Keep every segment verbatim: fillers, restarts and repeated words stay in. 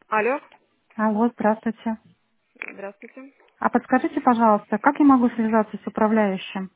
Алло, Алло, здравствуйте. здравствуйте. А подскажите, пожалуйста, как я могу связаться с управляющим?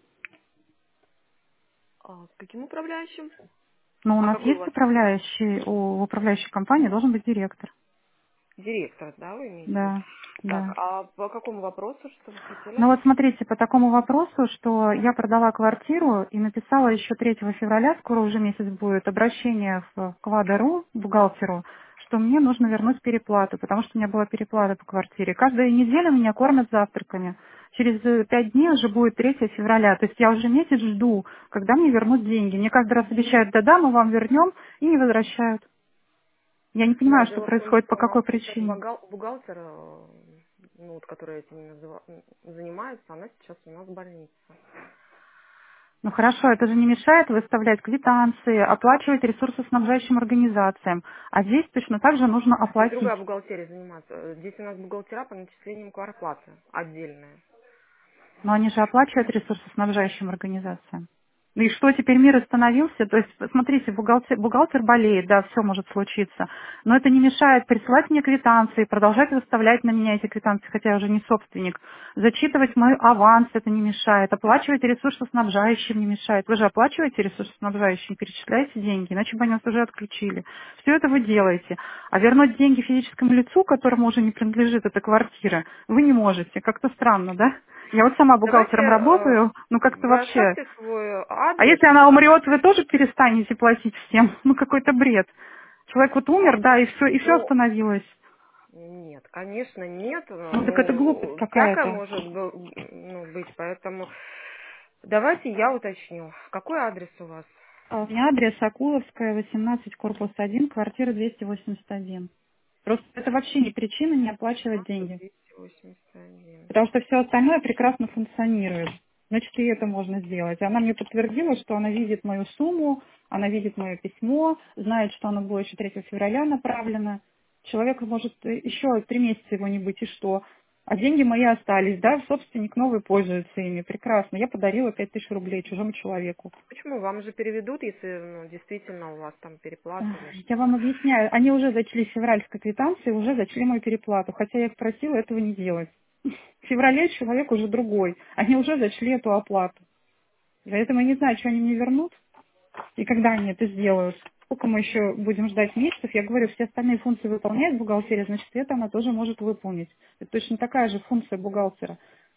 А, с каким управляющим? Ну, у А нас какой у есть вас управляющий, у управляющей компании должен быть директор. директор, да, вы имеете в виду? Да, Так, да. а по какому вопросу, что вы хотели? Ну вот смотрите, по такому вопросу, что я продала квартиру и написала еще третьего февраля, скоро уже месяц будет, обращение в Квадро, бухгалтеру, что мне нужно вернуть переплату, потому что у меня была переплата по квартире. Каждую неделю меня кормят завтраками. Через э, пять дней уже будет третьего февраля. То есть я уже месяц жду, когда мне вернут деньги. Мне каждый раз обещают, да-да, мы вам вернем, и не возвращают. Я не Да, понимаю, что дело в том, происходит, по что у нас какой сейчас причине. бухгал- бухгалтер, э, ну, вот, которая этим называ- занимается, она сейчас у нас в больнице. Ну хорошо, это же не мешает выставлять квитанции, оплачивать ресурсоснабжающим организациям. А здесь точно так же нужно Здесь оплатить. другая бухгалтерия занимается. Э, Здесь у нас бухгалтера по начислениям квартплаты отдельная. Но они же оплачивают ресурсоснабжающим организациям. Ну и что, теперь мир остановился? То есть, смотрите, бухгалтер, бухгалтер болеет, да, все может случиться. Но это не мешает присылать мне квитанции, продолжать выставлять на меня эти квитанции, хотя я уже не собственник. Зачитывать мой аванс, это не мешает. Оплачивать ресурсоснабжающим не мешает. Вы же оплачиваете ресурсоснабжающим, перечисляете деньги, иначе бы они вас уже отключили. Все это вы делаете. А вернуть деньги физическому лицу, которому уже не принадлежит эта квартира, вы не можете. Как-то странно, да? Я вот сама Давайте, бухгалтером э, работаю, ну как-то вы вообще. оставьте свой А адрес. если она умрет, вы тоже перестанете платить всем? Ну какой-то бред. Человек вот умер, да, и все, и все Ну, остановилось. нет, конечно, нет. Ну так это глупость Ну, всякое какая-то. может бы- ну, быть, поэтому давайте я уточню. Какой адрес у вас? А у меня адрес Акуловская, восемнадцать, корпус один, квартира двести восемьдесят один. Просто это вообще не причина не оплачивать деньги. двести восемьдесят один. Потому что все остальное прекрасно функционирует. Значит, и это можно сделать. Она мне подтвердила, что она видит мою сумму, она видит мое письмо, знает, что оно было еще третьего февраля направлено. Человек может э, еще три месяца его не быть, и что? А деньги мои остались, да, собственник новый пользуется ими. Прекрасно. Я подарила пять тысяч рублей чужому человеку. Почему? Вам же переведут, если ну, действительно у вас там Эх, переплата или Я что? вам объясняю. Они уже зачли февральской квитанции, уже зачли мою переплату. Хотя я их просила этого не делать. В феврале человек уже другой. Они уже зачли эту оплату. Поэтому я не знаю, что они мне вернут и когда они это сделают. Сколько мы еще будем ждать месяцев? Я говорю, все остальные функции выполняет бухгалтерия, значит, это она тоже может выполнить. Это точно такая же функция бухгалтера.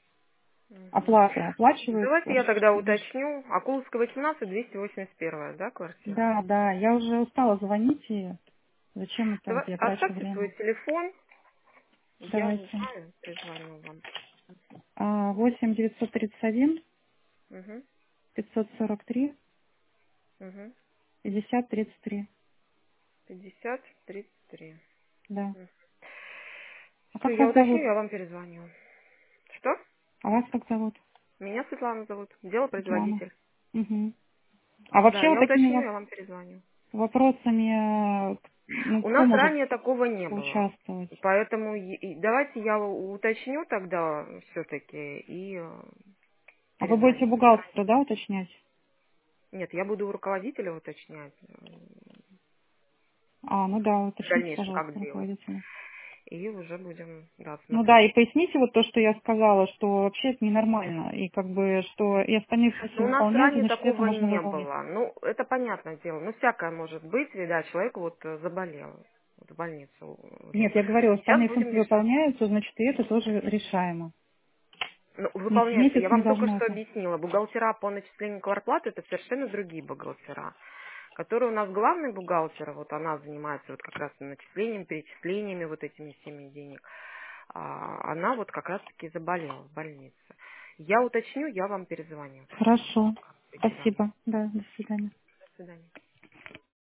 Мгм. Оплата. Оплачивает Давайте я тогда ресурсоснабжающий. уточню. Акулская восемнадцать, двести восемьдесят один, да, квартира? Да, да, я уже устала звонить и зачем это, Давай, я трачу оставьте свой время. телефон, я Давайте. узнаю, перезвоню вам. А, восемь девятьсот тридцать один Угу, пятьсот сорок три угу. пятьдесят тридцать три. пятьдесят тридцать три. Да. А Все, как я вас уточню, зовут? я вам перезвоню. Что? А вас как зовут? Меня Светлана зовут, Светлана. делопроизводитель. Угу. А Да, вообще вот я такими уточню, во- я вам перезвоню. вопросами, э, ну, У кто нас может ранее такого не было. участвовать? Поэтому и- и давайте я у- уточню тогда все-таки и э, А вы будете перезвоню. бухгалтера, да, уточнять? Нет, я буду у руководителя уточнять э, А, ну да, в уточните, дальнейшем, пожалуйста, как делать. руководителя. И уже будем, да, Ну да, смотреть. и поясните вот то, что я сказала, что вообще это ненормально, и как бы, что и остальные функции Но у нас выполняются, ранее значит, это такого можно не выполнить. было. Ну, это понятное дело. Ну, всякое может быть, ведь, да, человек вот э, заболел, вот в больницу ушел. Нет, я говорю, Сейчас остальные будем функции решать. выполняются, значит, и это тоже решаемо. Ну, Значит, выполняется. месяц Я не вам только должно что это. объяснила. Бухгалтера по начислению квартплаты — это совершенно другие бухгалтера, которые у нас главный бухгалтер, вот она занимается вот как раз начислением, перечислениями вот этими всеми денег. А, она вот как раз-таки заболела в больнице. Я уточню, я вам перезвоню тогда. Хорошо. Как быть дальше. Спасибо. Да, до свидания. До свидания.